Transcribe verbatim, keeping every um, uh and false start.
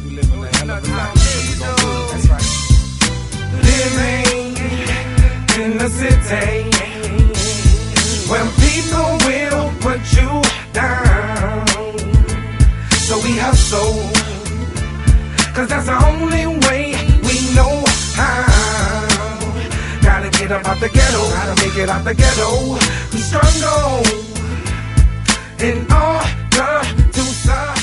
we living a hell of a life. So we gon' do it. That's right. Living in the city where people will put you down. So we hustle, cause that's the only way we know how. Gotta get up out the ghetto, gotta make it out the ghetto. We struggle in order to survive.